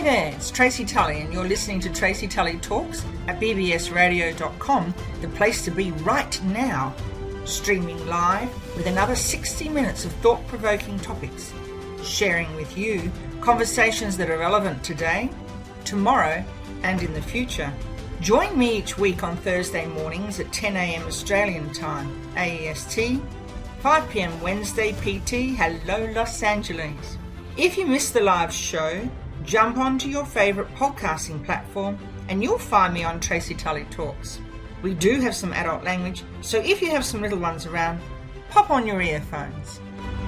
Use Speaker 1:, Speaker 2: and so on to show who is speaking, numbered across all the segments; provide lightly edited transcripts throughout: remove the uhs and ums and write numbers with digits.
Speaker 1: there, it's Tracy Tully and you're listening to Tracy Tully Talks at bbsradio.com, the place to be right now. Streaming live with another 60 minutes of thought-provoking topics. Sharing with you conversations that are relevant today, tomorrow and in the future. Join me each week on Thursday mornings at 10 a.m. Australian time, AEST, 5 p.m. Wednesday PT. Hello, Los Angeles. If you missed the live show, jump onto your favourite podcasting platform and you'll find me on Tracy Tully Talks. We do have some adult language, so if you have some little ones around, pop on your earphones.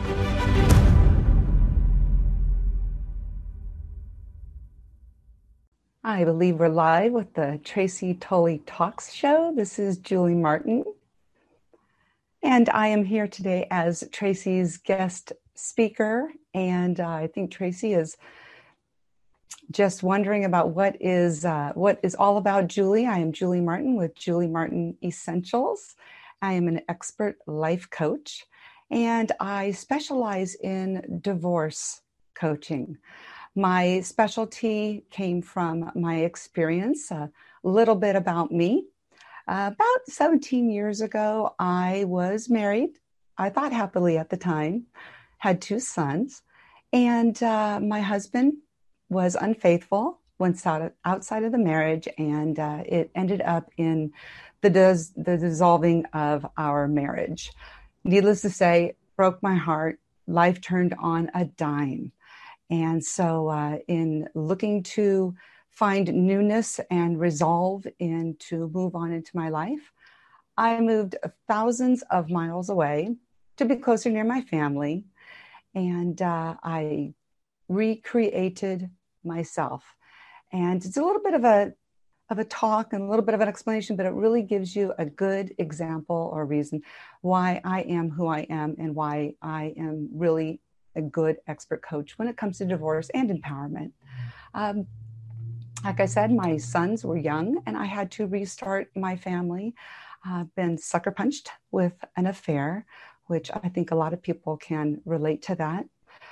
Speaker 2: I believe we're live with the Tracy Tully Talks show. This is Julie Martin. And I am here today as Tracy's guest speaker. And I think Tracy is just wondering about what is all about Julie. I am Julie Martin with Julie Martin Essentials. I am an expert life coach, and I specialize in divorce coaching. My specialty came from my experience, a little bit about me. About 17 years ago, I was married. I thought happily at the time, had 2 sons, and my husband was unfaithful, went outside of the marriage, and it ended up in the dissolving of our marriage. Needless to say, broke my heart. Life turned on a dime. And so in looking to find newness and resolve and to move on into my life, I moved thousands of miles away to be closer near my family. And I recreated myself. And it's a little bit of a talk and a little bit of an explanation, but it really gives you a good example or reason why I am who I am and why I am really a good expert coach when it comes to divorce and empowerment. Like I said, my sons were young and I had to restart my family. I've been sucker punched with an affair, which I think a lot of people can relate to that.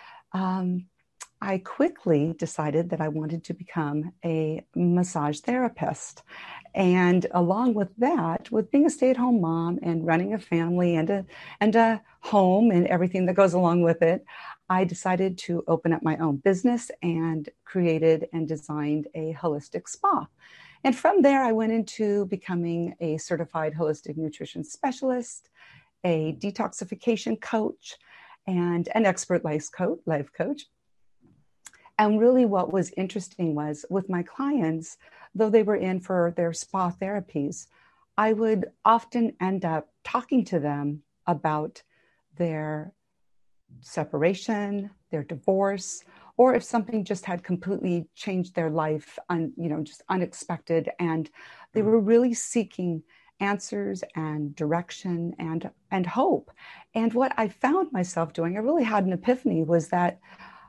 Speaker 2: I quickly decided that I wanted to become a massage therapist. And along with that, with being a stay-at-home mom and running a family and a home and everything that goes along with it, I decided to open up my own business and created and designed a holistic spa. And from there, I went into becoming a certified holistic nutrition specialist, a detoxification coach, and an expert life coach. And really what was interesting was with my clients, though they were in for their spa therapies, I would often end up talking to them about their separation, their divorce, or if something just had completely changed their life, just unexpected. And they were really seeking answers and direction and hope. And what I found myself doing, I really had an epiphany, was that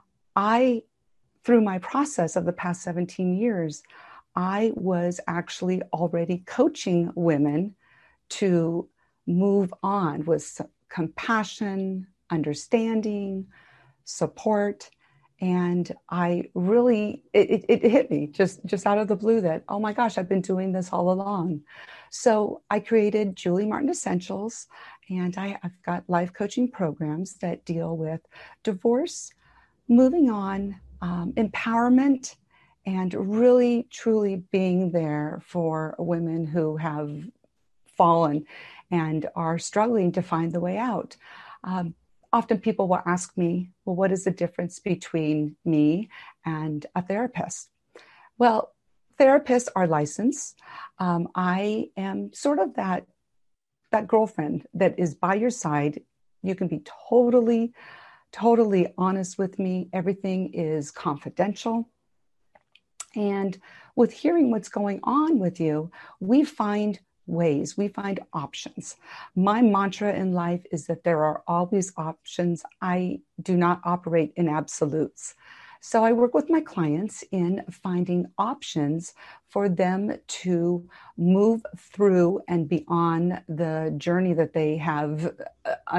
Speaker 2: through my process of the past 17 years, I was actually already coaching women to move on with compassion, understanding, support. And I really, it hit me just out of the blue that, oh my gosh, I've been doing this all along. So I created Julie Martin Essentials, and I've got life coaching programs that deal with divorce, moving on, empowerment, and really truly being there for women who have fallen and are struggling to find the way out. Often people will ask me, well, what is the difference between me and a therapist? Well, therapists are licensed. I am sort of that girlfriend that is by your side. You can be totally honest with me. Everything is confidential. And with hearing what's going on with you, we find ways, we find options. My mantra in life is that there are always options. I do not operate in absolutes. So I work with my clients in finding options for them to move through and be on the journey that they have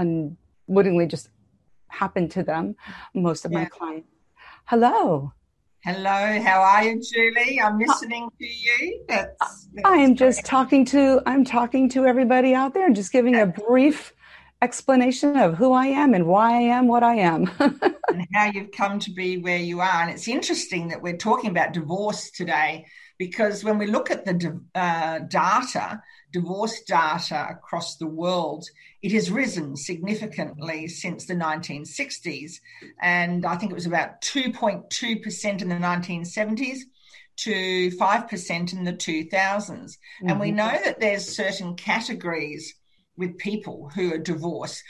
Speaker 2: unwittingly just happened to them. Most of my clients. Hello.
Speaker 1: Hello, how are you, Julie? I'm listening to you. That's
Speaker 2: I'm
Speaker 1: great.
Speaker 2: just talking to everybody out there and just giving a brief explanation of who I am and why I am what I am.
Speaker 1: And how you've come to be where you are. And it's interesting that we're talking about divorce today because when we look at the divorce data across the world, it has risen significantly since the 1960s. And I think it was about 2.2% in the 1970s to 5% in the 2000s. And we know that there's certain categories with people who are divorced,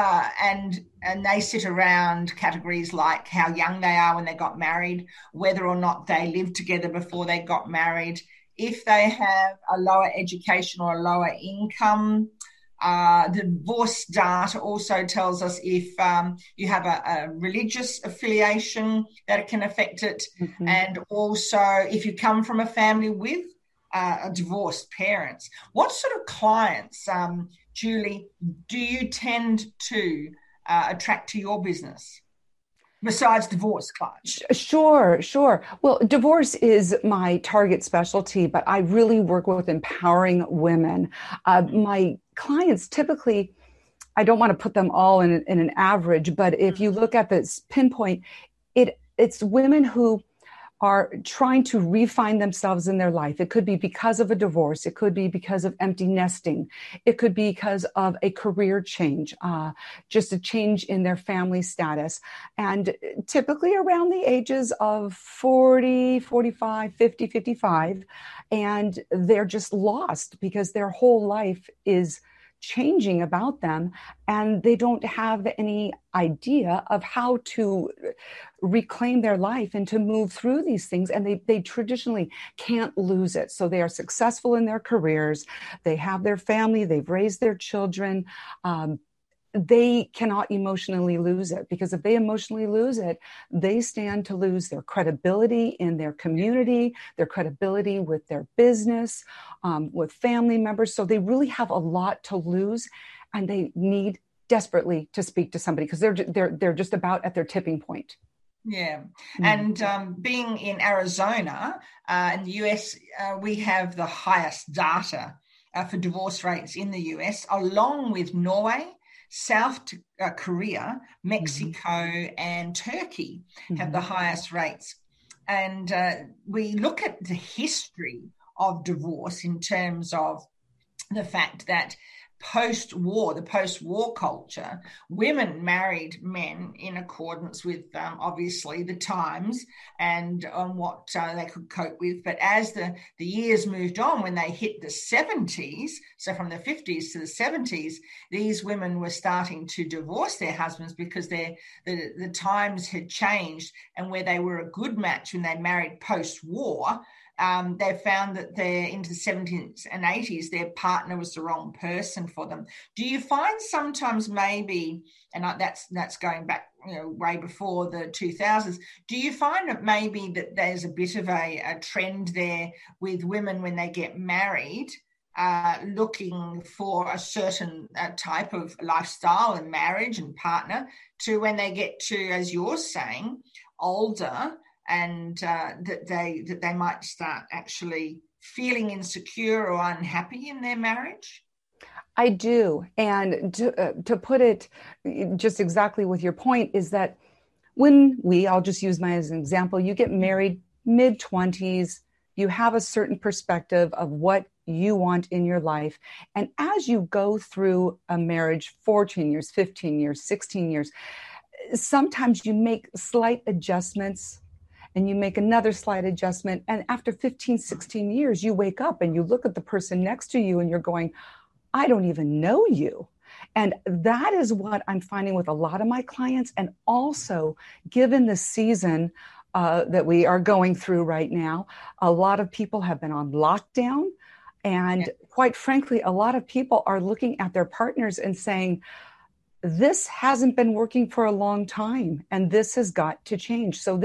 Speaker 1: and they sit around categories like how young they are when they got married, whether or not they lived together before they got married, if they have a lower education or a lower income. The divorce data also tells us if you have a religious affiliation, that it can affect it, and also if you come from a family with divorced parents. What sort of clients, Julie, do you tend to attract to your business besides divorce clients?
Speaker 2: Sure. Well, divorce is my target specialty, but I really work with empowering women. My clients typically, I don't want to put them all in an average, but if you look at this pinpoint, it's women who are trying to refine themselves in their life. It could be because of a divorce. It could be because of empty nesting. It could be because of a career change, just a change in their family status. And typically around the ages of 40, 45, 50, 55. And they're just lost because their whole life is changing about them, and they don't have any idea of how to reclaim their life and to move through these things. And they traditionally can't lose it. So they are successful in their careers. They have their family. They've raised their children. They cannot emotionally lose it, because if they emotionally lose it, they stand to lose their credibility in their community, their credibility with their business, with family members. So they really have a lot to lose, and they need desperately to speak to somebody because they're just about at their tipping point.
Speaker 1: Yeah. And being in Arizona, in the US, we have the highest data for divorce rates in the US, along with Norway, South Korea, Mexico, and Turkey have the highest rates. And we look at the history of divorce in terms of the fact that the post-war culture, women married men in accordance with obviously the times and on what they could cope with. But as the years moved on, when they hit the 70s, so from the 50s to the 70s, these women were starting to divorce their husbands because the times had changed, and where they were a good match when they married post-war, they found that into the 70s and 80s, their partner was the wrong person for them. Do you find sometimes maybe, and that's going back way before the 2000s, do you find that maybe that there's a bit of a trend there with women when they get married, looking for a certain type of lifestyle and marriage and partner, to when they get to, as you're saying, older, and that they might start actually feeling insecure or unhappy in their marriage?
Speaker 2: I do. And to put it just exactly with your point, is that I'll just use mine as an example, you get married mid-20s, you have a certain perspective of what you want in your life. And as you go through a marriage, 14 years, 15 years, 16 years, sometimes you make slight adjustments, and you make another slight adjustment. And after 15, 16 years, you wake up and you look at the person next to you and you're going, I don't even know you. And that is what I'm finding with a lot of my clients. And also, given the season that we are going through right now, a lot of people have been on lockdown. And quite frankly, a lot of people are looking at their partners and saying, this hasn't been working for a long time, and this has got to change. So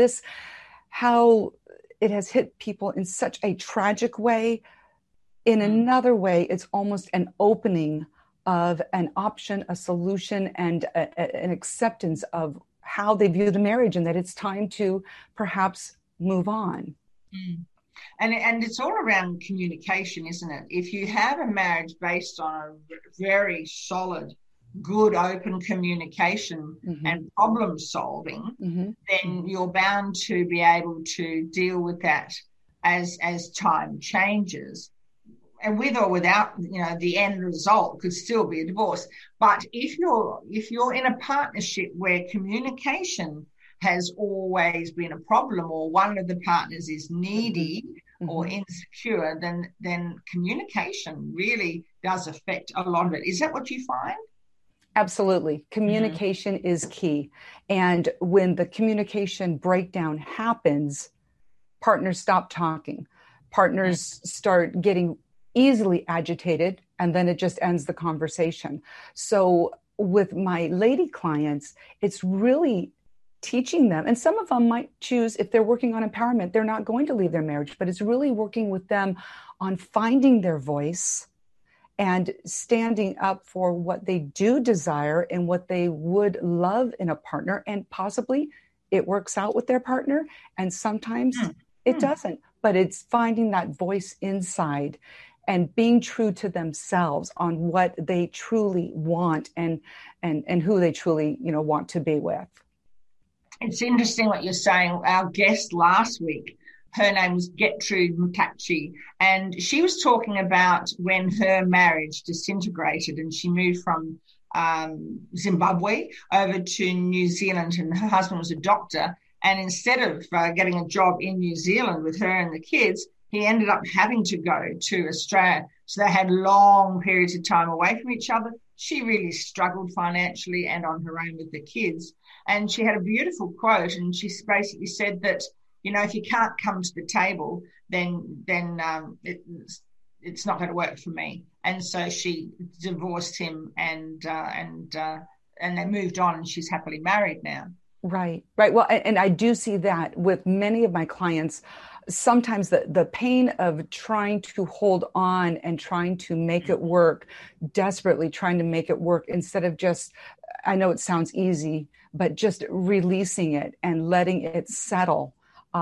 Speaker 2: how it has hit people in such a tragic way. In another way, it's almost an opening of an option, a solution, and an acceptance of how they view the marriage, and that it's time to perhaps move on.
Speaker 1: Mm. And it's all around communication, isn't it? If you have a marriage based on a very solid, good, open communication and problem solving, then you're bound to be able to deal with that as time changes. And with or without, the end result could still be a divorce. But if you're in a partnership where communication has always been a problem, or one of the partners is needy or insecure, then communication really does affect a lot of it. Is that what you find?
Speaker 2: Absolutely. Communication is key. And when the communication breakdown happens, partners stop talking. Partners start getting easily agitated, and then it just ends the conversation. So with my lady clients, it's really teaching them, and some of them might choose, if they're working on empowerment, they're not going to leave their marriage, but it's really working with them on finding their voice and standing up for what they do desire and what they would love in a partner. And possibly it works out with their partner, and sometimes it doesn't, but it's finding that voice inside and being true to themselves on what they truly want and who they truly, want to be with.
Speaker 1: It's interesting what you're saying. Our guest last week, her name was Gertrude Mkachi, and she was talking about when her marriage disintegrated and she moved from Zimbabwe over to New Zealand, and her husband was a doctor. And instead of getting a job in New Zealand with her and the kids, he ended up having to go to Australia. So they had long periods of time away from each other. She really struggled financially and on her own with the kids. And she had a beautiful quote, and she basically said that, if you can't come to the table, then it's not going to work for me. And so she divorced him, and they moved on, and she's happily married now.
Speaker 2: Right. Well, and I do see that with many of my clients. Sometimes the pain of trying to hold on and trying to make it work, desperately trying to make it work, instead of just, I know it sounds easy, but just releasing it and letting it settle.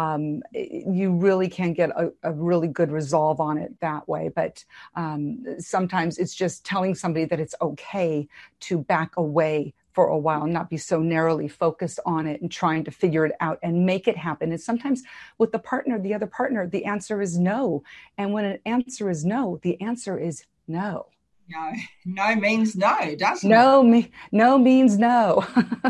Speaker 2: You really can get a really good resolve on it that way. But sometimes it's just telling somebody that it's okay to back away for a while and not be so narrowly focused on it and trying to figure it out and make it happen. And sometimes with the other partner, the answer is no. And when an answer is no, the answer is no.
Speaker 1: No means no, doesn't
Speaker 2: it? No means no.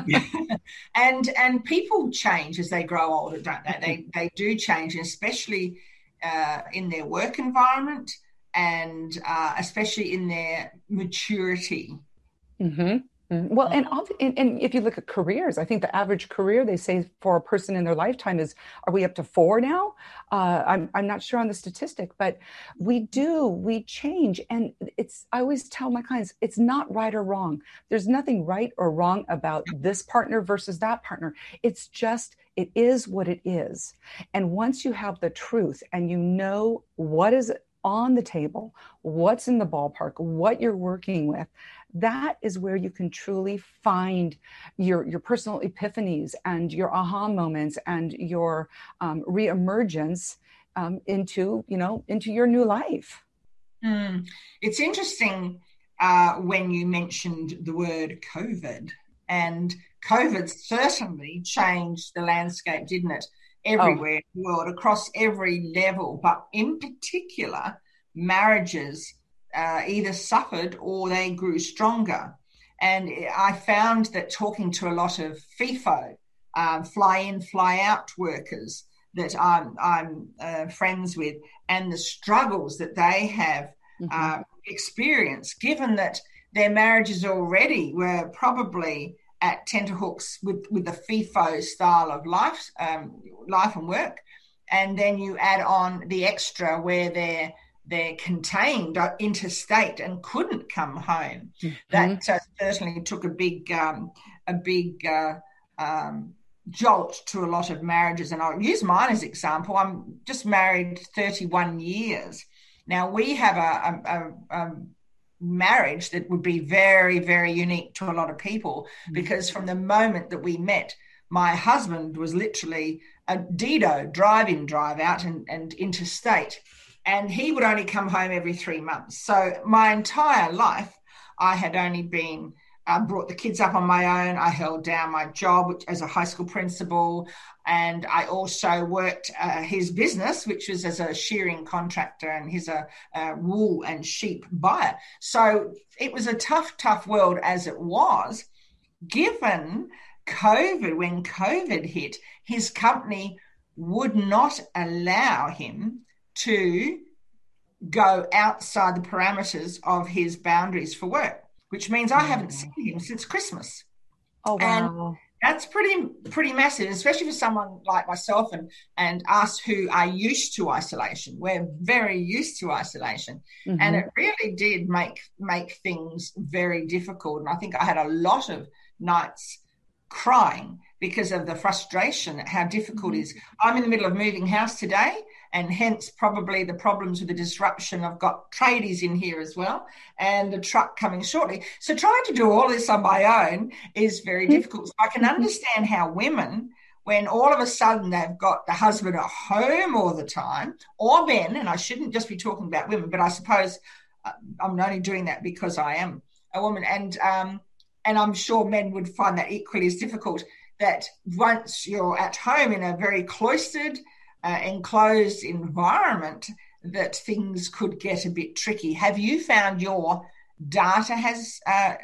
Speaker 1: And people change as they grow older, don't they? They do change, and especially in their work environment, and especially in their maturity.
Speaker 2: Well, and if you look at careers, I think the average career, they say, for a person in their lifetime is, are we up to 4 now? I'm not sure on the statistic, but we change. And I always tell my clients, it's not right or wrong. There's nothing right or wrong about this partner versus that partner. It's just, it is what it is. And once you have the truth and you know what is on the table, what's in the ballpark, what you're working with, that is where you can truly find your personal epiphanies and your aha moments and your reemergence into your new life.
Speaker 1: It's interesting when you mentioned the word COVID, and COVID certainly changed the landscape, didn't it? Everywhere in the world, across every level, but in particular, marriages either suffered or they grew stronger. And I found that talking to a lot of FIFO, fly-in, fly-out workers that I'm friends with, and the struggles that they have experienced, given that their marriages already were probably at tenterhooks with the FIFO style of life and work, and then you add on the extra where they're contained interstate and couldn't come home. That certainly took a big jolt to a lot of marriages. And I'll use mine as example. I'm just married 31 years. Now, we have a marriage that would be very, very unique to a lot of people, because from the moment that we met, my husband was literally a Dido, drive-in, drive-out and interstate. And he would only come home every 3 months. So my entire life, I had only been brought the kids up on my own. I held down my job as a high school principal, and I also worked his business, which was as a shearing contractor, and he's a wool and sheep buyer. So it was a tough world as it was. Given COVID, when COVID hit, his company would not allow him to go outside the parameters of his boundaries for work, which means I haven't seen him since Christmas.
Speaker 2: Oh, wow.
Speaker 1: And that's pretty massive, especially for someone like myself and us who are used to isolation. We're very used to isolation. Mm-hmm. And it really did make things very difficult. And I think I had a lot of nights crying because of the frustration, how difficult it is. I'm in the middle of moving house today, and hence probably the problems with the disruption. I've got tradies in here as well and the truck coming shortly. So trying to do all this on my own is very difficult. So I can understand how women, when all of a sudden they've got the husband at home all the time, or men, and I shouldn't just be talking about women, but I suppose I'm only doing that because I am a woman, and I'm sure men would find that equally as difficult, that once you're at home in a very cloistered, enclosed environment, that things could get a bit tricky. Have you found your data has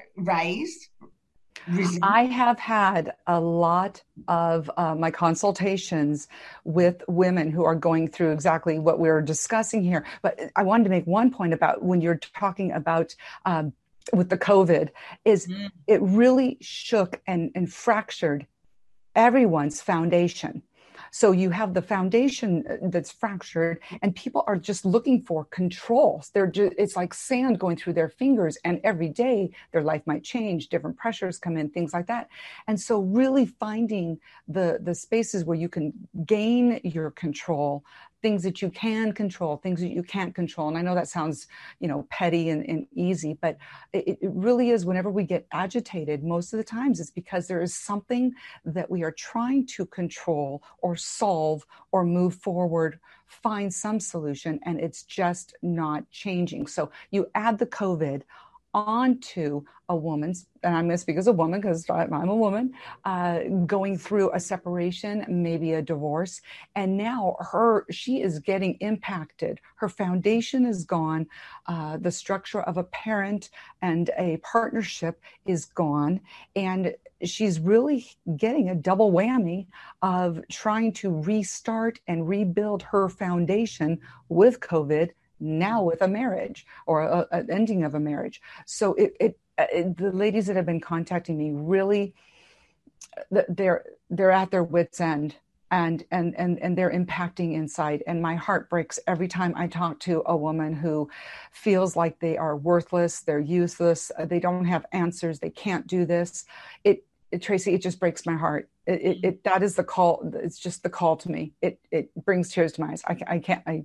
Speaker 1: risen?
Speaker 2: I have had a lot of my consultations with women who are going through exactly what we're discussing here. But I wanted to make one point about when you're talking about with the COVID, is it really shook and fractured everyone's foundation. So you have the foundation that's fractured, and people are just looking for controls. It's like sand going through their fingers, and every day their life might change, different pressures come in, things like that. And so really finding the spaces where you can gain your control, things that you can control, things that you can't control. And I know that sounds, petty and easy, but it really is. Whenever we get agitated, most of the times it's because there is something that we are trying to control or solve or move forward, find some solution, and it's just not changing. So you add the COVID onto a woman's, and I'm going to speak as a woman because I'm a woman, going through a separation, maybe a divorce, and now she is getting impacted. Her foundation is gone. The structure of a parent and a partnership is gone, and she's really getting a double whammy of trying to restart and rebuild her foundation with COVID, now with a marriage or an ending of a marriage. So the ladies that have been contacting me, really, they're at their wits' end, and they're impacting inside. And my heart breaks every time I talk to a woman who feels like they are worthless, they're useless, they don't have answers, they can't do this. Tracy, it just breaks my heart. That is the call. It's just the call to me. It brings tears to my eyes.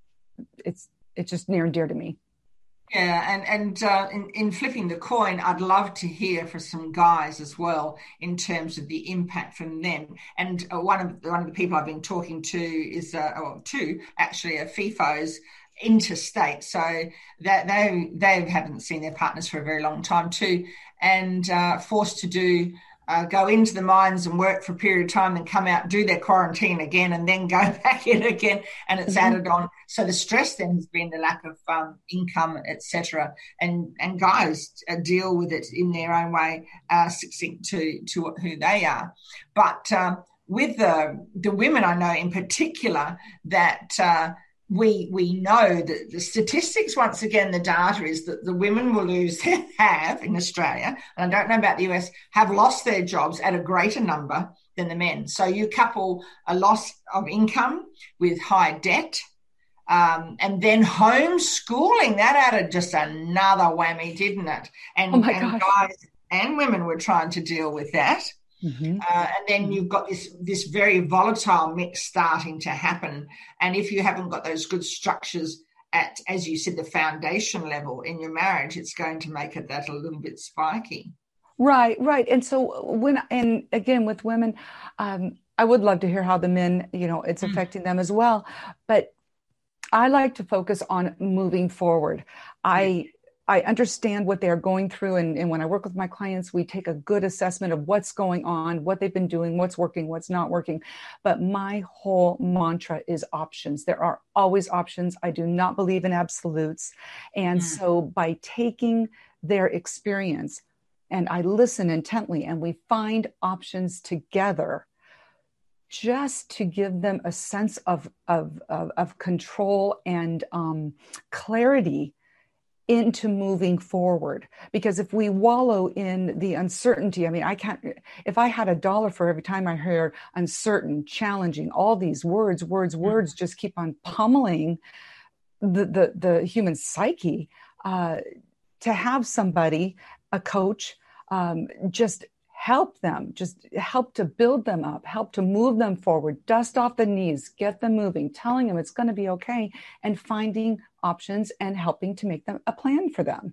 Speaker 2: It's just near and dear to me.
Speaker 1: Yeah, and in flipping the coin, I'd love to hear from some guys as well in terms of the impact from them. And one of the people I've been talking to is two actually are FIFOs interstate, so that they haven't seen their partners for a very long time too, and forced to go into the mines and work for a period of time, then come out, do their quarantine again, and then go back in again, and it's added on. So the stress then has been the lack of income, etc. And guys deal with it in their own way, succinct to who they are. But with the women I know in particular, that we know that the statistics, once again, the data is that the women will have in Australia, and I don't know about the US, have lost their jobs at a greater number than the men. So you couple a loss of income with high debt, and then homeschooling, that added just another whammy, didn't it? And guys and women were trying to deal with that. Mm-hmm. And then you've got this very volatile mix starting to happen. And if you haven't got those good structures at, as you said, the foundation level in your marriage, it's going to make it that a little bit spiky.
Speaker 2: Right, right. And so and again, with women, I would love to hear how the men, it's
Speaker 1: Mm,
Speaker 2: affecting them as well. But I like to focus on moving forward.
Speaker 1: yeah.
Speaker 2: I I understand what they're going through, and when I work with my clients, we take a good assessment of what's going on, what they've been doing, what's working, what's not working. But my whole mantra is options. There are always options. I do not believe in absolutes. And
Speaker 1: Mm,
Speaker 2: so by taking their experience, and I listen intently, and we find options together just to give them a sense of control and clarity into moving forward. Because if we wallow in the uncertainty, I mean, I can't, if I had $1 for every time I hear uncertain, challenging, all these words just keep on pummeling the human psyche, to have somebody, a coach, just just help to build them up, help to move them forward, dust off the knees, get them moving, telling them it's going to be okay, and finding options and helping to make them a plan for them.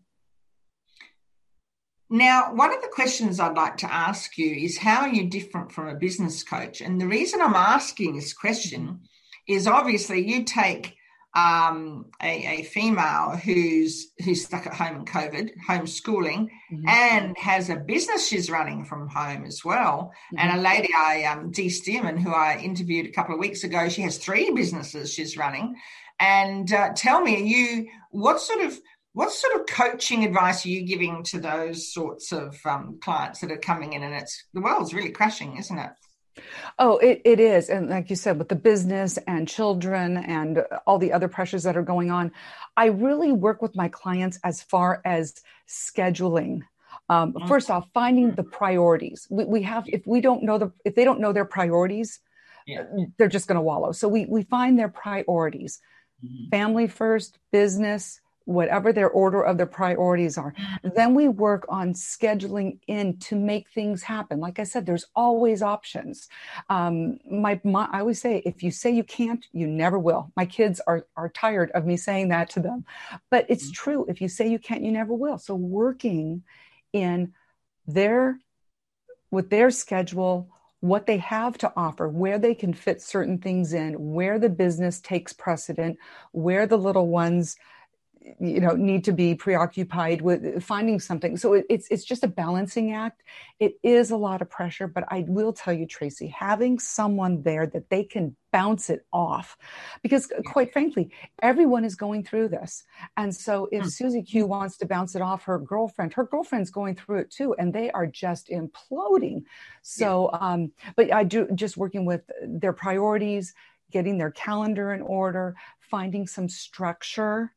Speaker 1: Now, one of the questions I'd like to ask you is how are you different from a business coach? And the reason I'm asking this question is obviously you take a female who's stuck at home in COVID, homeschooling, and has a business she's running from home as well. And a lady, Dee Stearman, who I interviewed a couple of weeks ago, she has 3 businesses she's running. And tell me, what sort of coaching advice are you giving to those sorts of clients that are coming in? And the world's really crashing, isn't it?
Speaker 2: Oh, it is. And like you said, with the business and children and all the other pressures that are going on, I really work with my clients as far as scheduling. First off, finding the priorities. We have, if they don't know their priorities,
Speaker 1: Yeah.
Speaker 2: they're just going to wallow. So we find their priorities, family first, business, whatever their order of their priorities are. Then we work on scheduling in to make things happen. Like I said, there's always options. I always say, if you say you can't, you never will. My kids are tired of me saying that to them, but it's true. If you say you can't, you never will. So working in with their schedule, what they have to offer, where they can fit certain things in, where the business takes precedent, where the little ones need to be preoccupied with finding something. So it's just a balancing act. It is a lot of pressure, but I will tell you, Tracy, having someone there that they can bounce it off, because quite frankly, everyone is going through this. And so if Susie Q wants to bounce it off her girlfriend's going through it too, and they are just imploding. So, but I do just working with their priorities, getting their calendar in order, finding some structure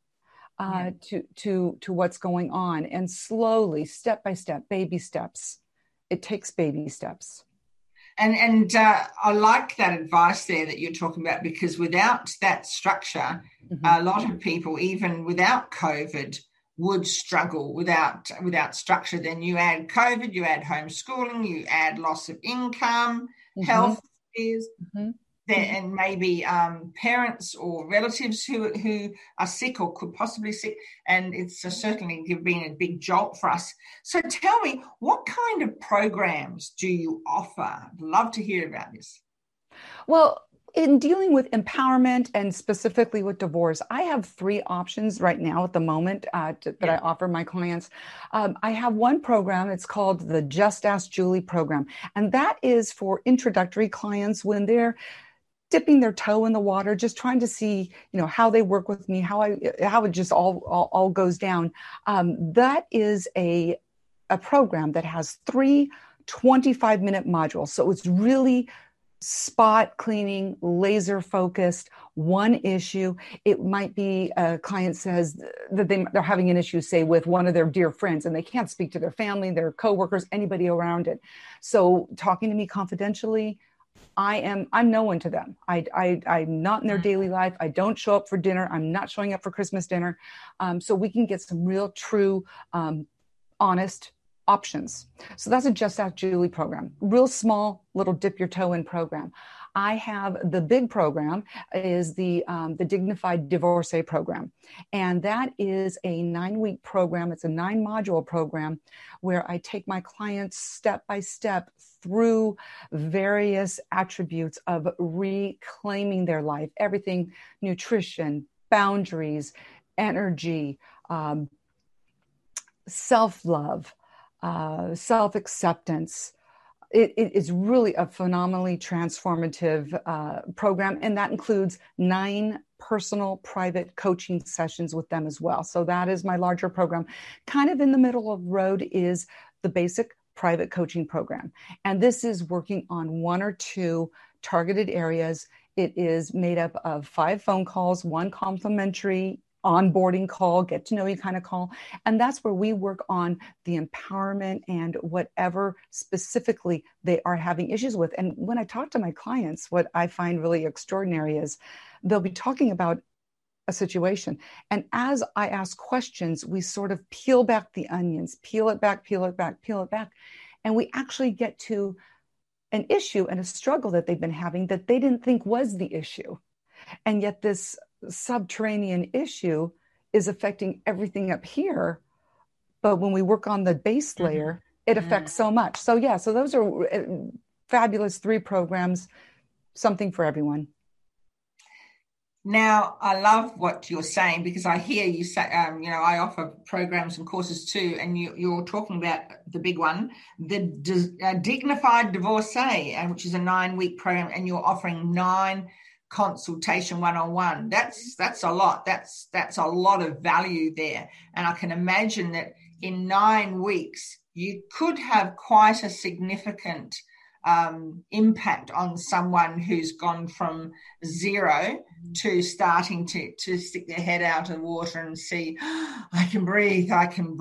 Speaker 2: to what's going on, and slowly, step by step, baby steps. It takes baby steps.
Speaker 1: And I like that advice there that you're talking about, because without that structure, a lot of people, even without COVID, would struggle without structure. Then you add COVID, you add homeschooling, you add loss of income, health fears. And maybe parents or relatives who are sick or could possibly sick, and it's certainly been a big jolt for us. So tell me, what kind of programs do you offer? I'd love to hear about this.
Speaker 2: Well, in dealing with empowerment and specifically with divorce, I have 3 options right now at the moment that I offer my clients. I have one program, it's called the Just Ask Julie program, and that is for introductory clients when they're dipping their toe in the water, just trying to see, how they work with me, how it just all goes down. That is a program that has 3 25-minute modules. So it's really spot cleaning, laser focused, one issue. It might be a client says that they're having an issue, say, with one of their dear friends, and they can't speak to their family, their coworkers, anybody around it. So talking to me confidentially, I'm no one to them. I'm not in their daily life. I don't show up for dinner. I'm not showing up for Christmas dinner. So we can get some real, true, honest options. So that's a Just Ask Julie program. Real small, little dip your toe in program. I have the big program is the Dignified Divorcee program. And that is a 9-week program. It's a 9-module program where I take my clients step by step through various attributes of reclaiming their life, everything: nutrition, boundaries, energy, self-love, self-acceptance. It is really a phenomenally transformative program, and that includes 9 personal private coaching sessions with them as well. So that is my larger program. Kind of in the middle of the road is the basic private coaching program. And this is working on 1 or 2 targeted areas. It is made up of 5 phone calls, 1 complimentary onboarding call, get to know you kind of call. And that's where we work on the empowerment and whatever specifically they are having issues with. And when I talk to my clients, what I find really extraordinary is they'll be talking about a situation. And as I ask questions, we sort of peel back the onions, peel it back. And we actually get to an issue and a struggle that they've been having that they didn't think was the issue. And yet this subterranean issue is affecting everything up here. But when we work on the base layer, it affects so much. So yeah, so those are fabulous 3 programs, something for everyone.
Speaker 1: Now, I love what you're saying, because I hear you say, I offer programs and courses too, and you're talking about the big one, the Dignified Divorcee, which is a 9-week program, and you're offering 9 consultation one-on-one. That's a lot. That's a lot of value there. And I can imagine that in 9 weeks, you could have quite a significant impact on someone who's gone from 0 to starting to stick their head out of the water and see, I can breathe.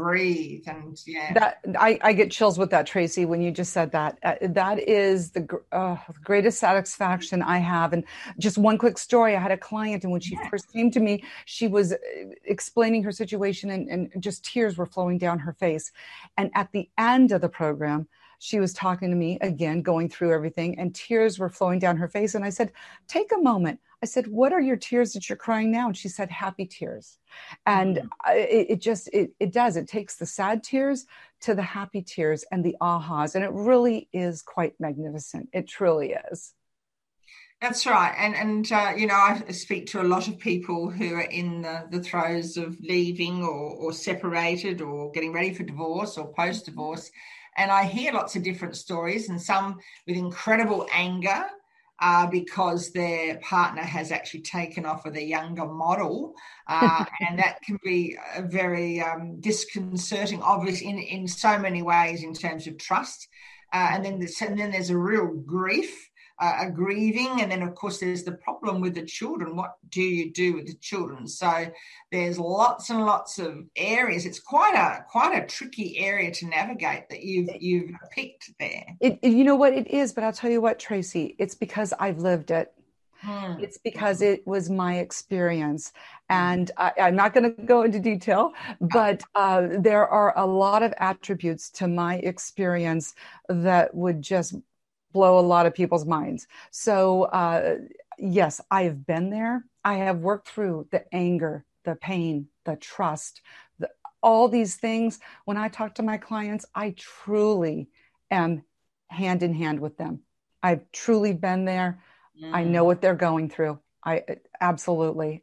Speaker 1: And yeah.
Speaker 2: That I get chills with that, Tracy, when you just said that. That is the greatest satisfaction I have. And just one quick story. I had a client, and when she first came to me, she was explaining her situation, and just tears were flowing down her face. And at the end of the program, she was talking to me again, going through everything, and tears were flowing down her face. And I said, take a moment. I said, what are your tears that you're crying now? And she said, happy tears. And it does. It takes the sad tears to the happy tears and the ahas. And it really is quite magnificent. It truly is.
Speaker 1: That's right. And I speak to a lot of people who are in the throes of leaving or separated or getting ready for divorce or post-divorce. And I hear lots of different stories, and some with incredible anger because their partner has actually taken off with a younger model. And that can be very disconcerting, obviously, in so many ways in terms of trust. And then there's a real grief. A grieving, and then of course there's the problem with the children. What do you do with the children? So there's lots and lots of areas. It's quite a tricky area to navigate that you've picked there.
Speaker 2: You know what it is, but I'll tell you what, Tracy, it's because I've lived it. It's because it was my experience. And I'm not going to go into detail, but there are a lot of attributes to my experience that would just blow a lot of people's minds. So yes, I've been there. I have worked through the anger, the pain, the trust, all these things. When I talk to my clients, I truly am hand in hand with them. I've truly been there. I know what they're going through. Absolutely.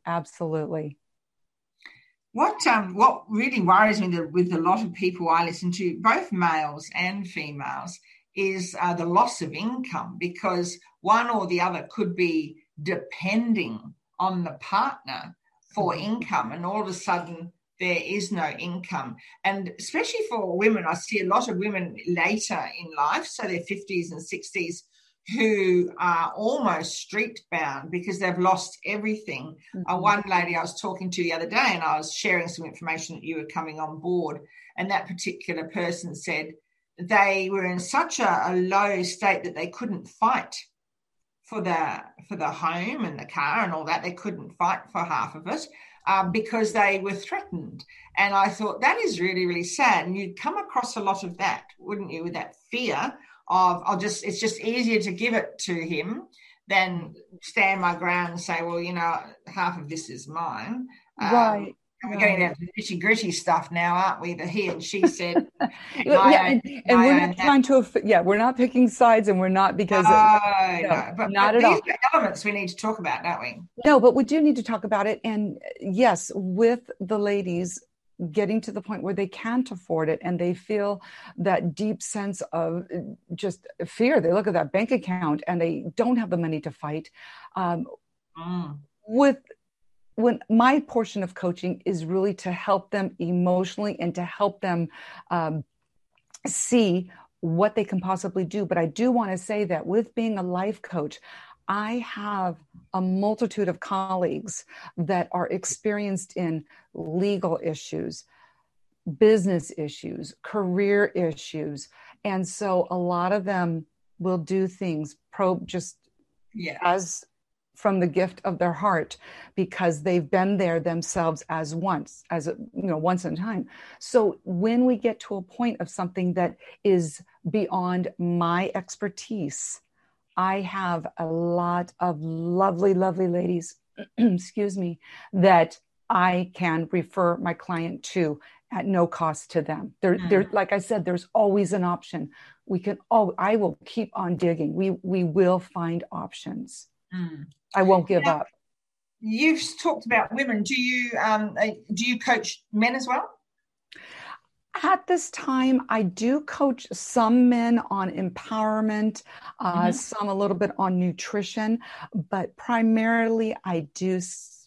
Speaker 1: What really worries me with a lot of people I listen to, both males and females, is the loss of income, because one or the other could be depending on the partner for income, and all of a sudden there is no income. And especially for women, I see a lot of women later in life, so their 50s and 60s, who are almost street bound because they've lost everything. One lady I was talking to the other day, and I was sharing some information that you were coming on board, and that particular person said they were in such a low state that they couldn't fight for the home and the car and all that. They couldn't fight for half of it because they were threatened. And I thought that is really, really sad. And you'd come across a lot of that, wouldn't you, with that fear of it's just easier to give it to him than stand my ground and say, well, half of this is mine.
Speaker 2: Right.
Speaker 1: We're getting into nitty gritty stuff now, aren't we? The he and she said.
Speaker 2: And we're not trying to. We're not picking sides, and we're not because
Speaker 1: no. But
Speaker 2: not at all.
Speaker 1: These are elements we need to talk about, don't we?
Speaker 2: No, but we do need to talk about it. And yes, with the ladies getting to the point where they can't afford it and they feel that deep sense of just fear. They look at that bank account and they don't have the money to fight. When my portion of coaching is really to help them emotionally and to help them see what they can possibly do. But I do want to say that with being a life coach, I have a multitude of colleagues that are experienced in legal issues, business issues, career issues. And so a lot of them will do things as from the gift of their heart, because they've been there themselves once in a time. So when we get to a point of something that is beyond my expertise, I have a lot of lovely, lovely ladies, excuse me, that I can refer my client to at no cost to them. There, like I said, there's always an option. I will keep on digging. We will find options. I won't give up.
Speaker 1: You've talked about women. Do you coach men as well?
Speaker 2: At this time, I do coach some men on empowerment, some a little bit on nutrition, but primarily I do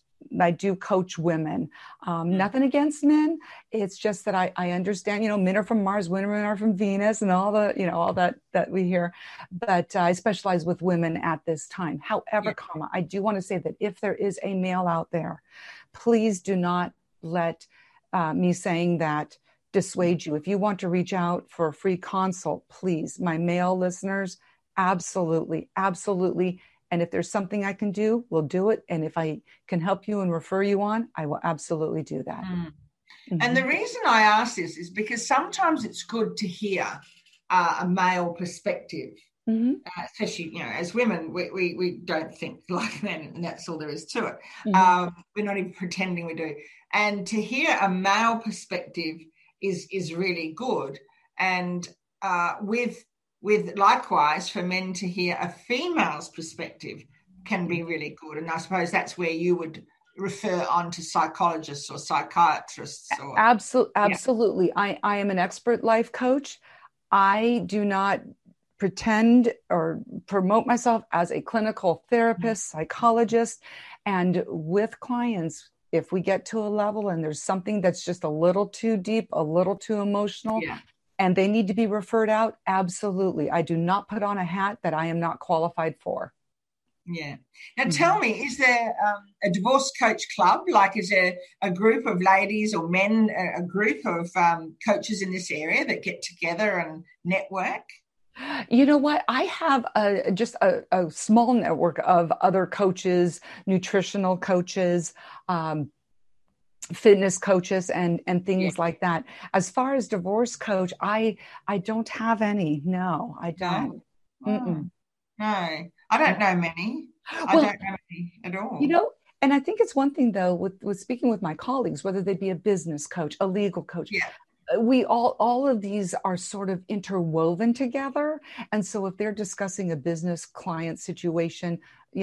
Speaker 2: coach women. Nothing against men. It's just that I understand, men are from Mars, women are from Venus, and all that we hear. But I specialize with women at this time. However, I do want to say that if there is a male out there, please do not let me saying that dissuade you. If you want to reach out for a free consult, please, my male listeners, absolutely. And if there's something I can do, we'll do it. And if I can help you and refer you on, I will absolutely do that.
Speaker 1: And the reason I ask this is because sometimes it's good to hear a male perspective, especially, as women, we don't think like men, and that's all there is to it. We're not even pretending we do. And to hear a male perspective is really good. And with likewise for men to hear a female's perspective can be really good. And I suppose that's where you would refer on to psychologists or psychiatrists.
Speaker 2: Absolutely. I am an expert life coach. I do not pretend or promote myself as a clinical therapist, psychologist. And with clients, if we get to a level and there's something that's just a little too deep, a little too emotional, and they need to be referred out, absolutely. I do not put on a hat that I am not qualified for.
Speaker 1: Yeah. Now tell me, is there a divorce coach club? Like, is there a group of ladies or men, a group of coaches in this area that get together and network?
Speaker 2: You know what? I have just a small network of other coaches, nutritional coaches, fitness coaches, and things like that. As far as divorce coach, I don't have any. No, I don't.
Speaker 1: No, I don't know many. I don't know any at all.
Speaker 2: And I think it's one thing though, with speaking with my colleagues, whether they be a business coach, a legal coach, we all of these are sort of interwoven together. And so if they're discussing a business client situation,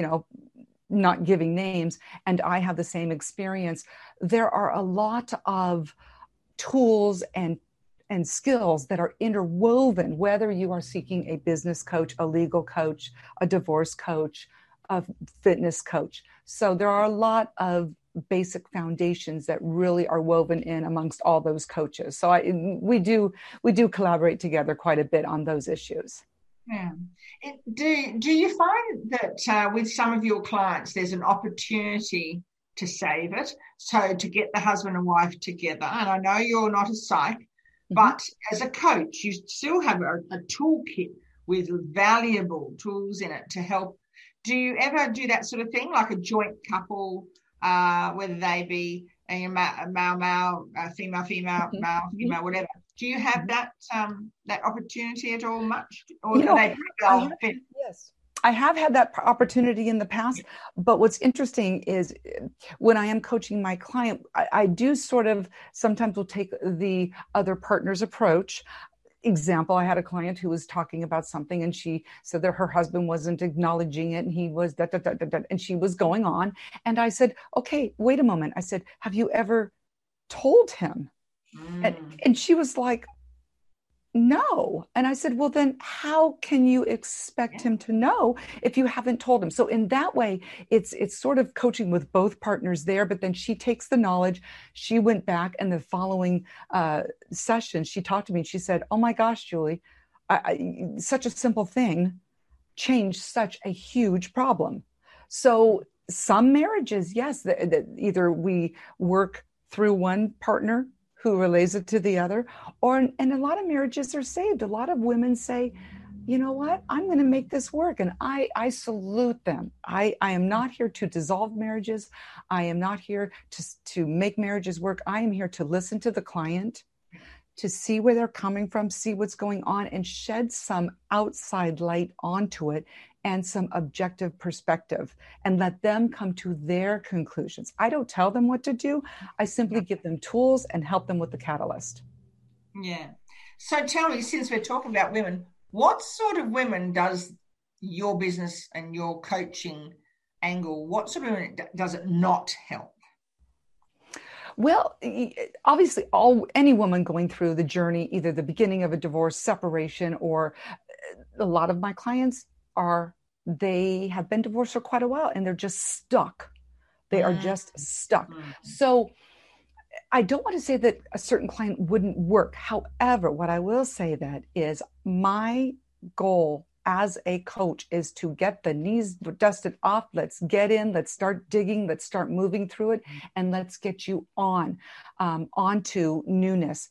Speaker 2: not giving names, and I have the same experience, there are a lot of tools and skills that are interwoven, whether you are seeking a business coach, a legal coach, a divorce coach, a fitness coach. So there are a lot of basic foundations that really are woven in amongst all those coaches. So we do collaborate together quite a bit on those issues.
Speaker 1: Yeah. Do you find that with some of your clients there's an opportunity to save it, so to get the husband and wife together? And I know you're not a psych, but as a coach you still have a toolkit with valuable tools in it to help. Do you ever do that sort of thing, like a joint couple, whether they be a male, female, male, female, whatever? Do you have that opportunity at all much? Or
Speaker 2: I have had that opportunity in the past, but what's interesting is when I am coaching my client, I do sort of sometimes will take the other partner's approach. Example, I had a client who was talking about something and she said that her husband wasn't acknowledging it and he was and she was going on. And I said, okay, wait a moment. I said, have you ever told him? And she was like, no. And I said, well, then how can you expect him to know if you haven't told him? So in that way, it's sort of coaching with both partners there, but then she takes the knowledge. She went back and the following session, she talked to me and she said, oh my gosh, Julie, such a simple thing changed such a huge problem. So some marriages, yes, either we work through one partner who relays it to the other, and a lot of marriages are saved. A lot of women say, you know what, I'm going to make this work. And I salute them. I am not here to dissolve marriages. I am not here to make marriages work. I am here to listen to the client, to see where they're coming from, see what's going on, and shed some outside light onto it and some objective perspective and let them come to their conclusions. I don't tell them what to do. I simply give them tools and help them with the catalyst.
Speaker 1: Yeah. So tell me, since we're talking about women, what sort of women does your business and your coaching angle, what sort of women does it not help?
Speaker 2: Well, obviously, any woman going through the journey, either the beginning of a divorce, separation, or a lot of my clients they have been divorced for quite a while and they're just stuck. They are just stuck. So I don't want to say that a certain client wouldn't work. However, what I will say that is my goal as a coach is to get the knees dusted off. Let's get in, let's start digging, let's start moving through it, and let's get you onto newness.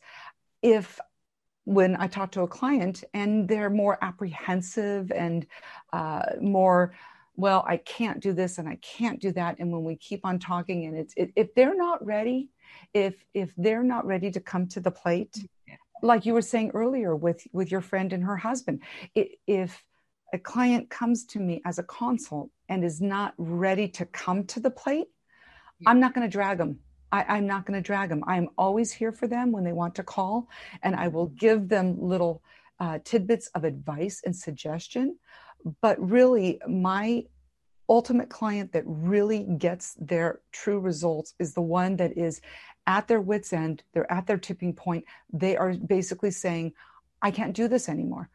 Speaker 2: When I talk to a client and they're more apprehensive and more, well, I can't do this and I can't do that. And when we keep on talking and if they're not ready, if they're not ready to come to the plate, like you were saying earlier with your friend and her husband, if a client comes to me as a consult and is not ready to come to the plate, I'm not going to drag them. I'm not going to drag them. I'm always here for them when they want to call, and I will give them little tidbits of advice and suggestion. But really, my ultimate client that really gets their true results is the one that is at their wit's end. They're at their tipping point. They are basically saying, I can't do this anymore.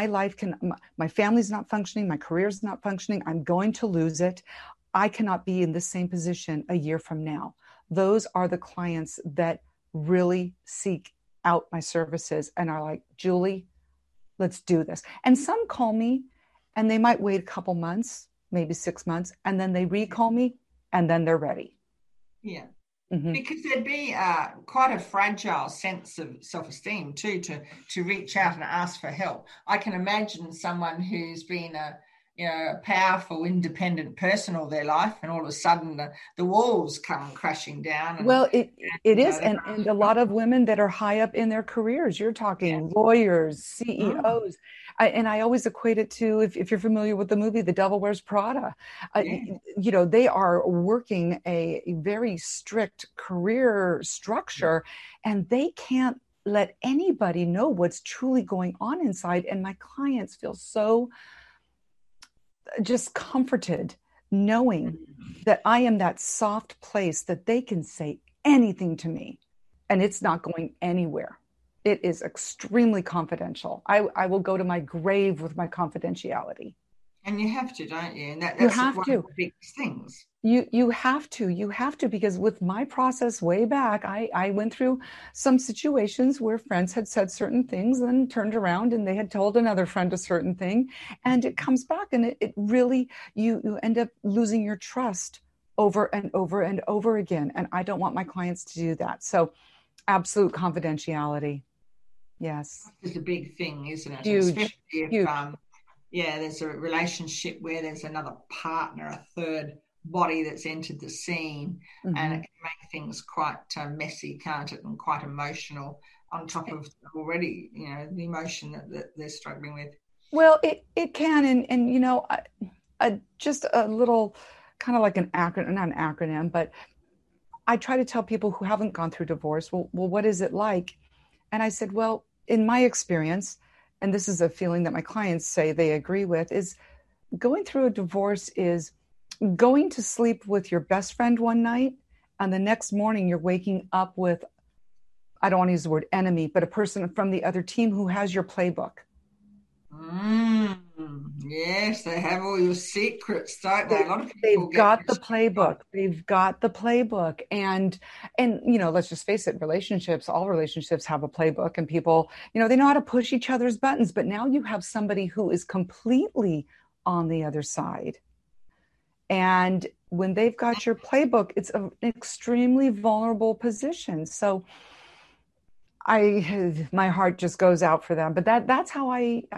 Speaker 2: My family's not functioning. My career's not functioning. I'm going to lose it. I cannot be in the same position a year from now. Those are the clients that really seek out my services and are like, Julie, let's do this. And some call me and they might wait a couple months, maybe 6 months, and then they recall me and then they're ready.
Speaker 1: Yeah. Mm-hmm. Because there'd be quite a fragile sense of self-esteem too, to reach out and ask for help. I can imagine someone who's been a powerful, independent person all their life, and all of a sudden the walls come crashing down.
Speaker 2: Well, it is, and a lot of women that are high up in their careers. You're talking lawyers, CEOs, and I always equate it to, if you're familiar with the movie The Devil Wears Prada, they are working a very strict career structure, and they can't let anybody know what's truly going on inside. And my clients feel so just comforted knowing that I am that soft place that they can say anything to me and it's not going anywhere. It is extremely confidential. I will go to my grave with my confidentiality.
Speaker 1: And you have to, don't you? And that's
Speaker 2: you have
Speaker 1: one
Speaker 2: to.
Speaker 1: of the biggest things.
Speaker 2: You have to, because with my process way back, I went through some situations where friends had said certain things and turned around and they had told another friend a certain thing, and it comes back and it really, you end up losing your trust over and over and over again. And I don't want my clients to do that. So absolute confidentiality. Yes.
Speaker 1: It's a big thing, isn't it?
Speaker 2: Huge.
Speaker 1: Especially if,
Speaker 2: huge.
Speaker 1: There's a relationship where there's another partner, a third body that's entered the scene, and it can make things quite messy, can't it, and quite emotional on top of already, the emotion that they're struggling with.
Speaker 2: Well, it can, and you know, just a little kind of like an acronym, not an acronym, but I try to tell people who haven't gone through divorce, well, what is it like? And I said, well, in my experience, and this is a feeling that my clients say they agree with, is going through a divorce is going to sleep with your best friend one night, and the next morning you're waking up with, I don't want to use the word enemy, but a person from the other team who has your playbook.
Speaker 1: Yes, they have all your secrets, don't they? A lot of people
Speaker 2: They've got the playbook. They've got the playbook. And you know, let's just face it, all relationships have a playbook, and people, you know, they know how to push each other's buttons, but now you have somebody who is completely on the other side. And when they've got your playbook, it's an extremely vulnerable position. So my heart just goes out for them. But that's how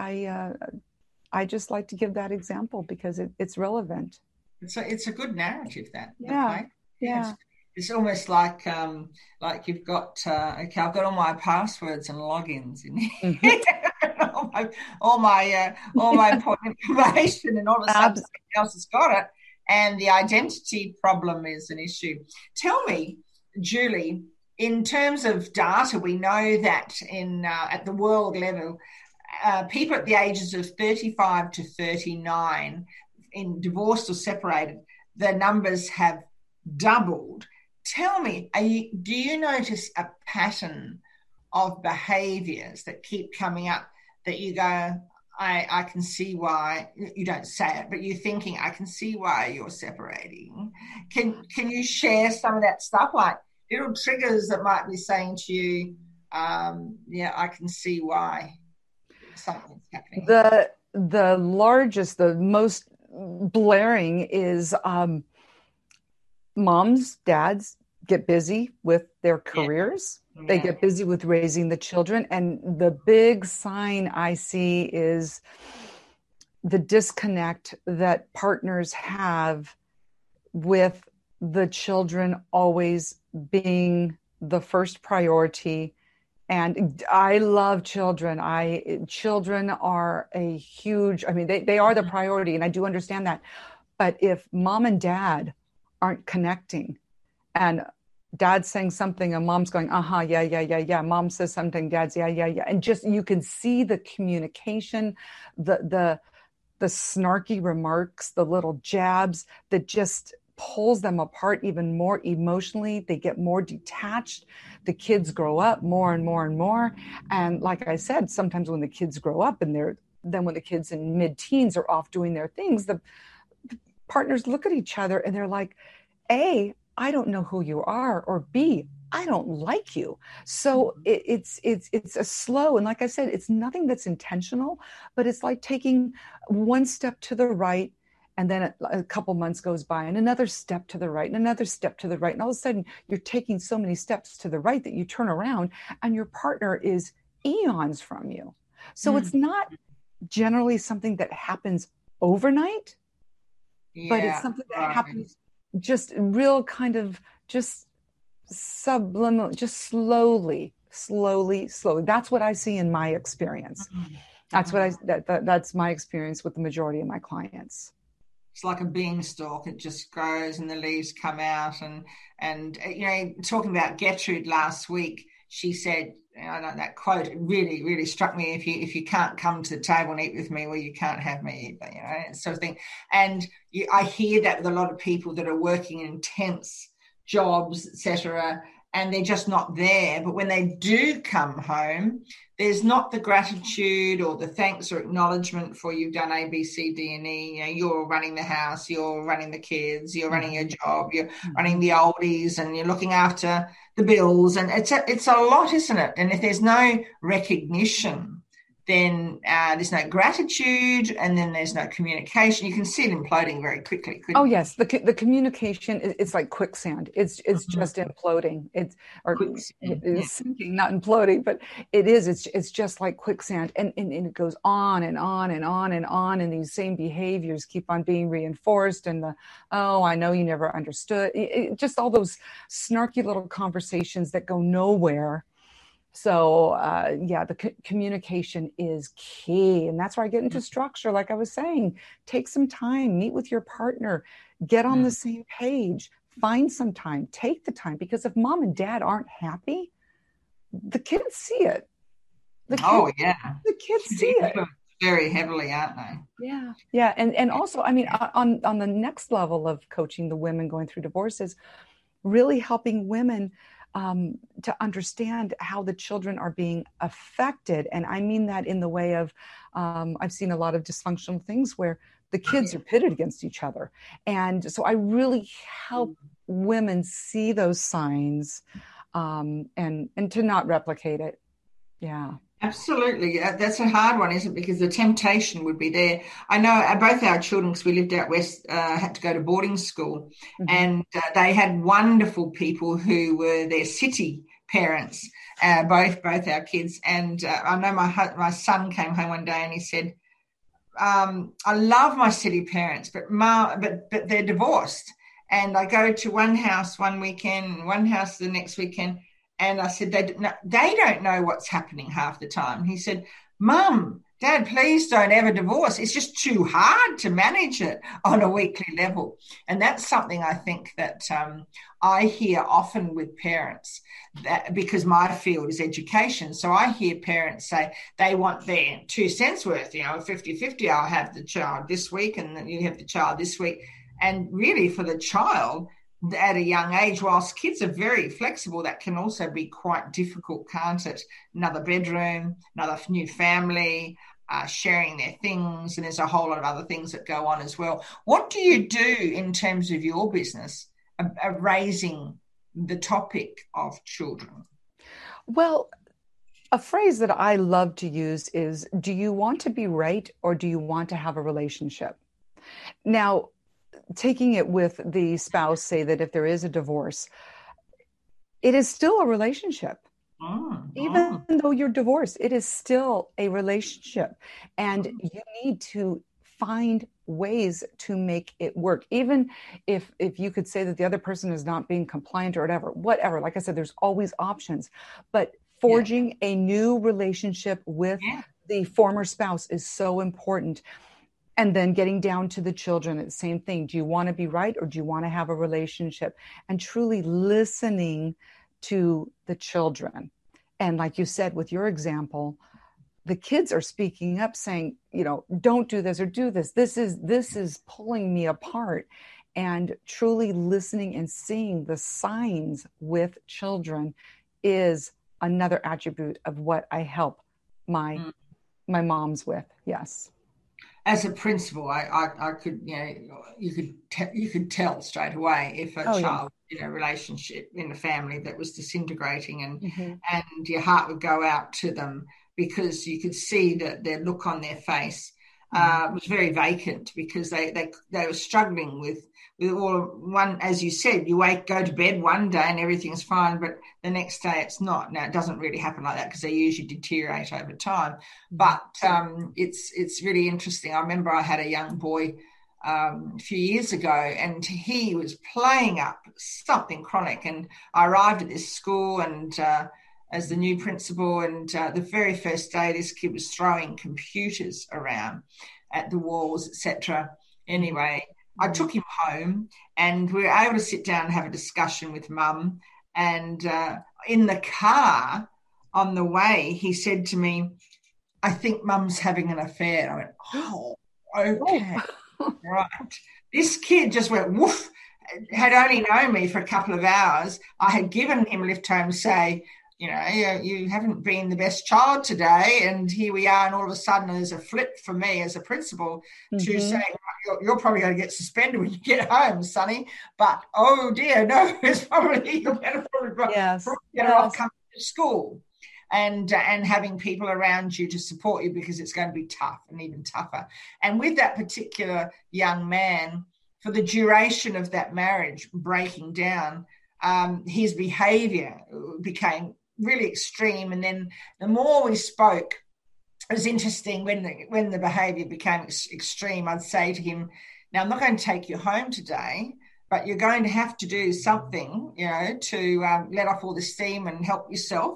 Speaker 2: I just like to give that example because it's relevant.
Speaker 1: It's a good narrative, that.
Speaker 2: Yeah. Yeah.
Speaker 1: It's almost like you've got okay, I've got all my passwords and logins in here. Mm-hmm. all my important information, and all of a sudden somebody else has got it, and the identity problem is an issue. Tell me, Julie, in terms of data, we know that at the world level, people at the ages of 35 to 39, in divorced or separated, the numbers have doubled. Tell me, do you notice a pattern of behaviours that keep coming up that you go, I can see why, you don't say it, but you're thinking, I can see why you're separating. Can you share some of that stuff, like little triggers that might be saying to you, yeah, I can see why something's happening?
Speaker 2: The largest, the most blaring is moms, dads get busy with their careers. Yeah. They get busy with raising the children. And the big sign I see is the disconnect that partners have with the children always being the first priority. And I love children. Children are a huge, I mean, they are the priority, and I do understand that. But if mom and dad aren't connecting, and dad's saying something and mom's going, yeah. Mom says something, dad's yeah. And just, you can see the communication, the snarky remarks, the little jabs that just pulls them apart even more emotionally. They get more detached. The kids grow up more and more and more. And like I said, sometimes when the kids grow up and when the kids in mid-teens are off doing their things, the partners look at each other and they're like, A, I don't know who you are, or B, I don't like you. So it's a slow, and like I said, it's nothing that's intentional, but it's like taking one step to the right, and then a couple months goes by and another step to the right and another step to the right. And all of a sudden you're taking so many steps to the right that you turn around and your partner is eons from you. So it's not generally something that happens overnight, but it's something that happens just real kind of just subliminal, just slowly. That's what I see in my experience. That's what that's my experience with the majority of my clients.
Speaker 1: It's like a beanstalk. It just grows and the leaves come out. And you know, talking about Gertrude last week, she said, I know that quote really, really struck me. If you can't come to the table and eat with me, well, you can't have me either, you know, sort of thing. And I hear that with a lot of people that are working in intense jobs, etc., and they're just not there. But when they do come home, there's not the gratitude or the thanks or acknowledgement for you've done A, B, C, D, and E. You know, you're running the house, you're running the kids, you're running your job, you're running the oldies, and you're looking after the bills. And it's a lot, isn't it? And if there's no recognition, then there's no gratitude, and then there's no communication. You can see it imploding very quickly.
Speaker 2: Oh yes, the communication, it's like quicksand. It's just imploding. It's sinking, not imploding, but it is. It's just like quicksand, and it goes on and on and on and on, and these same behaviors keep on being reinforced. And I know you never understood. Just all those snarky little conversations that go nowhere. So, the communication is key. And that's where I get into structure. Like I was saying, take some time, meet with your partner, get on the same page, find some time, take the time. Because if mom and dad aren't happy, the kids see it. The kids see it.
Speaker 1: Very heavily, aren't they?
Speaker 2: Yeah. Yeah. And also, I mean, on the next level of coaching the women going through divorces, really helping women to understand how the children are being affected. And I mean that in the way of, I've seen a lot of dysfunctional things where the kids are pitted against each other. And so I really help women see those signs and to not replicate it. Yeah.
Speaker 1: Absolutely. That's a hard one, isn't it? Because the temptation would be there. I know both our children, because we lived out west, had to go to boarding school, and they had wonderful people who were their city parents, both our kids. And I know my son came home one day and he said, I love my city parents, but they're divorced. And I go to one house one weekend, one house the next weekend. And I said, they don't know what's happening half the time. He said, Mum, Dad, please don't ever divorce. It's just too hard to manage it on a weekly level. And that's something I think that I hear often with parents, that because my field is education. So I hear parents say they want their 2 cents worth, 50-50. I'll have the child this week and then you have the child this week. And really for the child, at a young age, whilst kids are very flexible, that can also be quite difficult, can't it? Another bedroom, another new family, sharing their things, and there's a whole lot of other things that go on as well. What do you do in terms of your business of raising the topic of children?
Speaker 2: Well, a phrase that I love to use is, do you want to be right or do you want to have a relationship? Now, taking it with the spouse, say that if there is a divorce, it is still a relationship. Even though you're divorced, it is still a relationship. And you need to find ways to make it work. Even if you could say that the other person is not being compliant or whatever. Like I said, there's always options. But forging a new relationship with the former spouse is so important. And then getting down to the children, it's the same thing. Do you want to be right or do you want to have a relationship? And truly listening to the children. And like you said, with your example, the kids are speaking up saying, don't do this or do this. This is pulling me apart. And truly listening and seeing the signs with children is another attribute of what I help my moms with. Yes.
Speaker 1: As a principal, I could, you could tell straight away if a child in a relationship in a family that was disintegrating, and your heart would go out to them because you could see that their look on their face was very vacant because they were struggling with all one, as you said, you go to bed one day and everything's fine, but the next day it's not. Now, it doesn't really happen like that because they usually deteriorate over time. But it's really interesting. I remember I had a young boy a few years ago and he was playing up something chronic. And I arrived at this school and as the new principal, and the very first day this kid was throwing computers around at the walls, etc. Anyway, I took him home and we were able to sit down and have a discussion with Mum. And in the car on the way, he said to me, I think Mum's having an affair. I went, oh, okay, right. This kid just went woof, had only known me for a couple of hours. I had given him a lift home, say, you haven't been the best child today, and here we are, and all of a sudden there's a flip for me as a principal to say, you're probably going to get suspended when you get home, Sonny, but oh dear, no, it's probably you're better off coming to school and having people around you to support you because it's going to be tough and even tougher. And with that particular young man, for the duration of that marriage breaking down, his behaviour became really extreme, and then the more we spoke, it was interesting when the behaviour became extreme. I'd say to him, now I'm not going to take you home today, but you're going to have to do something, to let off all the steam and help yourself,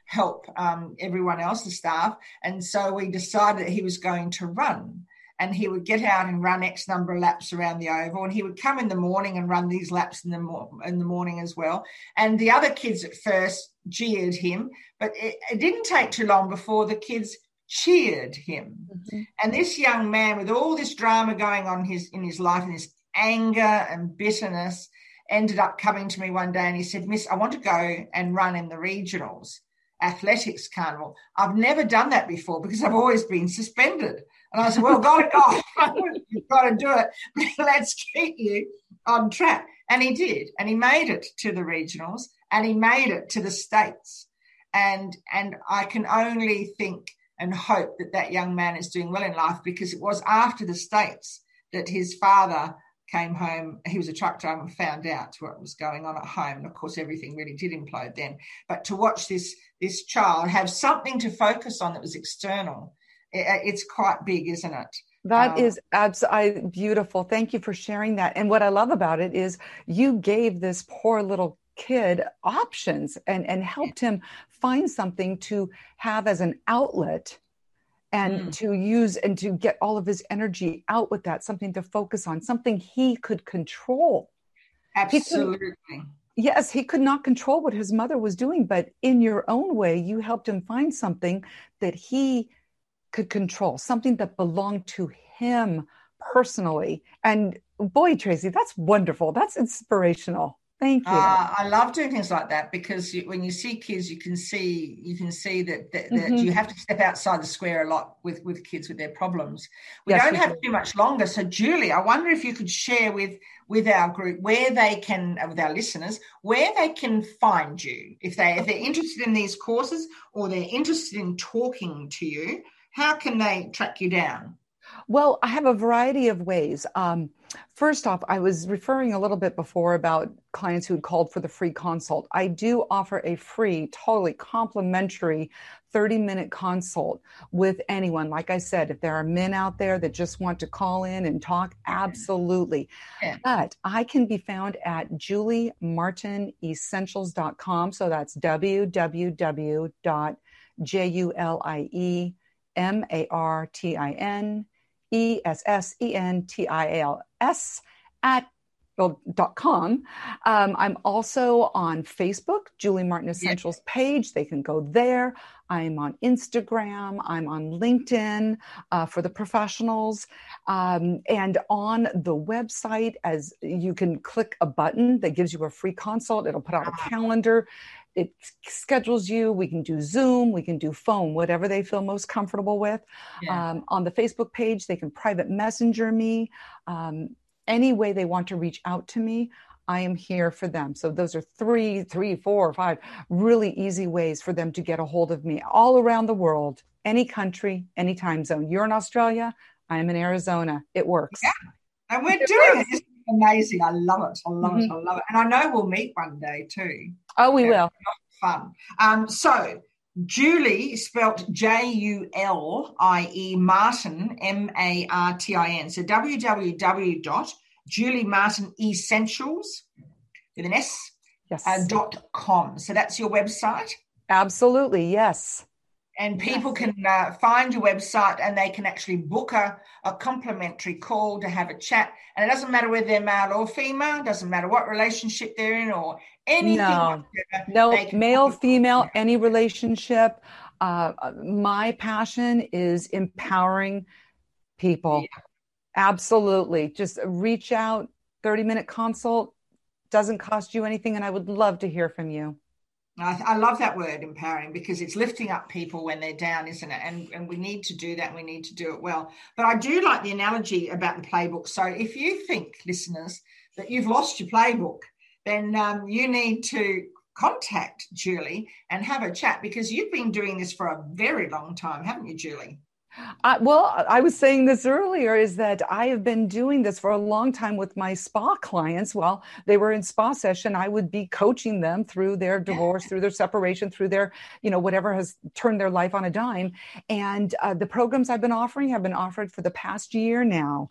Speaker 1: help everyone else, the staff. And so we decided that he was going to run. And he would get out and run X number of laps around the oval. And he would come in the morning and run these laps in the morning as well. And the other kids at first jeered him, but it didn't take too long before the kids cheered him. Mm-hmm. And this young man, with all this drama going on in his life, and this anger and bitterness, ended up coming to me one day and he said, "Miss, I want to go and run in the regionals athletics carnival. I've never done that before because I've always been suspended." And I said, "Well, God, you've got to do it. Let's keep you on track." And he did. And he made it to the regionals and he made it to the States. And I can only think and hope that that young man is doing well in life, because it was after the States that his father came home. He was a truck driver and found out what was going on at home. And, of course, everything really did implode then. But to watch this child have something to focus on that was external, it's quite big, isn't it?
Speaker 2: That is absolutely beautiful. Thank you for sharing that. And what I love about it is you gave this poor little kid options and helped him find something to have as an outlet and to use and to get all of his energy out with that, something to focus on, something he could control.
Speaker 1: Absolutely.
Speaker 2: Yes, he could not control what his mother was doing, but in your own way, you helped him find something that he could control, something that belonged to him personally. And boy, Tracy, that's wonderful. That's inspirational. Thank you.
Speaker 1: I love doing things like that, because when you see kids, you can see that you have to step outside the square a lot with kids with their problems. We don't have too much longer. So, Julie, I wonder if you could share with our group where they can, with our listeners, where they can find you if they're interested in these courses or they're interested in talking to you. How can they track you down?
Speaker 2: Well, I have a variety of ways. First off, I was referring a little bit before about clients who had called for the free consult. I do offer a free, totally complimentary 30-minute consult with anyone. Like I said, if there are men out there that just want to call in and talk, absolutely. Yeah. But I can be found at juliemartinessentials.com. So that's www.juliemartinessentials.com. I'm also on Facebook, Julie Martin Essentials page. They can go there. I'm on Instagram. I'm on LinkedIn for the professionals. And on the website, as you can click a button that gives you a free consult. It'll put out a calendar. It schedules you. We can do Zoom. We can do phone, whatever they feel most comfortable with. Yeah. On the Facebook page, they can private messenger me. Any way they want to reach out to me, I am here for them. So those are three, 4, 5 really easy ways for them to get a hold of me all around the world, any country, any time zone. You're in Australia. I'm in Arizona. It works.
Speaker 1: Yeah. And we're doing it. It's amazing. I love it. I love it. I love it. And I know we'll meet one day too.
Speaker 2: Oh, we will.
Speaker 1: Fun. So Julie, spelt Julie Martin, Martin. So www.juliemartinessentials with an S, .com. So that's your website?
Speaker 2: Absolutely, yes.
Speaker 1: And people can find your website and they can actually book a complimentary call to have a chat. And it doesn't matter whether they're male or female, doesn't matter what relationship they're in or anything.
Speaker 2: No, male, female, any relationship. My passion is empowering people. Yeah. Absolutely. Just reach out, 30-minute consult, doesn't cost you anything. And I would love to hear from you.
Speaker 1: I love that word, empowering, because it's lifting up people when they're down, isn't it? And we need to do that. And we need to do it well. But I do like the analogy about the playbook. So if you think, listeners, that you've lost your playbook, then you need to contact Julie and have a chat, because you've been doing this for a very long time, haven't you, Julie?
Speaker 2: I was saying this earlier, is that I have been doing this for a long time with my spa clients. While they were in spa session, I would be coaching them through their divorce, through their separation, through their, whatever has turned their life on a dime. And the programs I've been offering have been offered for the past year now.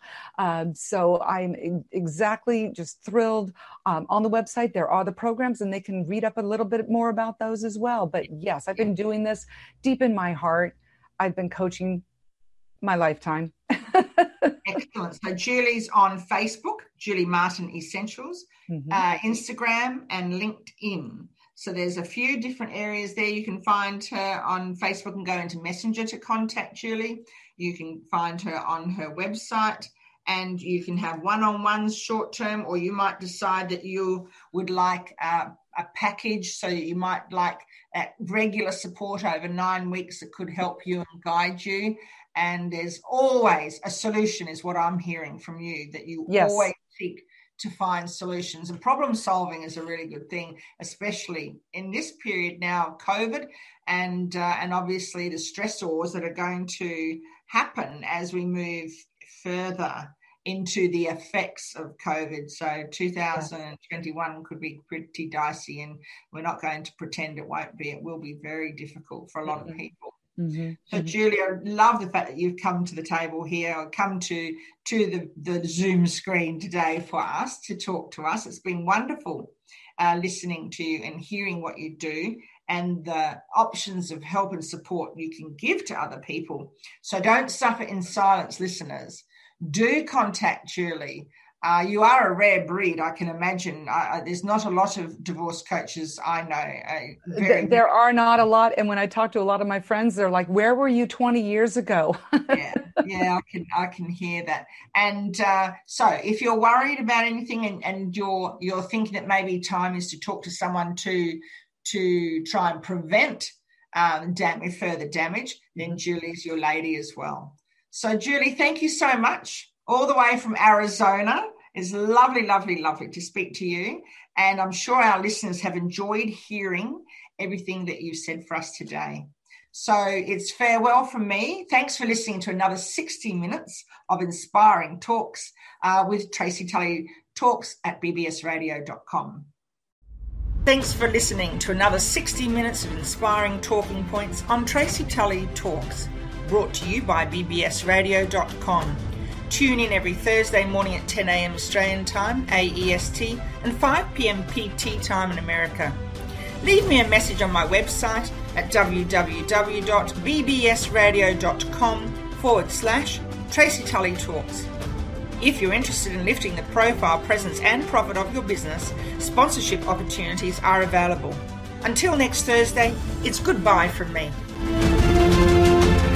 Speaker 2: So I'm exactly just thrilled. On the website, there are the programs, and they can read up a little bit more about those as well. But yes, I've been doing this deep in my heart. I've been coaching my lifetime.
Speaker 1: Excellent. So Julie's on Facebook, Julie Martin Essentials, Instagram and LinkedIn. So there's a few different areas there. You can find her on Facebook and go into Messenger to contact Julie. You can find her on her website, and you can have one-on-ones short term, or you might decide that you would like a package, so you might like regular support over 9 weeks that could help you and guide you. And there's always a solution, is what I'm hearing from you, that you always seek to find solutions. And problem solving is a really good thing, especially in this period now of COVID and obviously the stressors that are going to happen as we move further into the effects of COVID. So 2021 could be pretty dicey, and we're not going to pretend it won't be. It will be very difficult for a lot of people. So Julie, I love the fact that you've come to the table here, or come to the Zoom screen today for us to talk to us. It's been wonderful listening to you and hearing what you do and the options of help and support you can give to other people. So don't suffer in silence, listeners. Do contact Julie. You are a rare breed, I can imagine. There's not a lot of divorce coaches I know.
Speaker 2: There are not a lot. And when I talk to a lot of my friends, they're like, where were you 20 years ago?
Speaker 1: Yeah, I can hear that. And so if you're worried about anything and you're thinking that maybe time is to talk to someone to try and prevent further damage, then Julie's your lady as well. So Julie, thank you so much. All the way from Arizona. It's lovely, lovely, lovely to speak to you. And I'm sure our listeners have enjoyed hearing everything that you've said for us today. So it's farewell from me. Thanks for listening to another 60 minutes of inspiring talks with Tracy Tully Talks at bbsradio.com. Thanks for listening to another 60 minutes of inspiring talking points on Tracy Tully Talks, brought to you by bbsradio.com. Tune in every Thursday morning at 10 a.m. Australian time, AEST, and 5 p.m. PT time in America. Leave me a message on my website at www.bbsradio.com/Tracy Tully Talks. If you're interested in lifting the profile, presence and profit of your business, sponsorship opportunities are available. Until next Thursday, it's goodbye from me.